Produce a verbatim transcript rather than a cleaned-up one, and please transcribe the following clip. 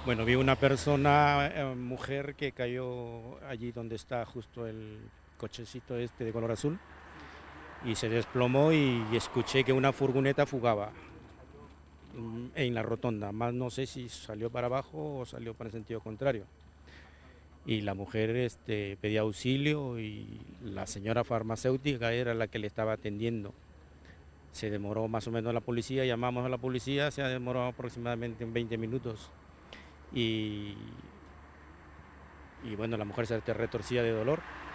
Bueno, vi una persona, eh, mujer, que cayó allí donde está justo el cochecito este de color azul y se desplomó y escuché que una furgoneta fugaba mm, en la rotonda, más no sé si salió para abajo o salió para el sentido contrario. Y la mujer este, pedía auxilio y la señora farmacéutica era la que le estaba atendiendo. Se demoró más o menos la policía, llamamos a la policía, se ha demorado aproximadamente en veinte minutos. Y, y bueno, la mujer se retorcía de dolor.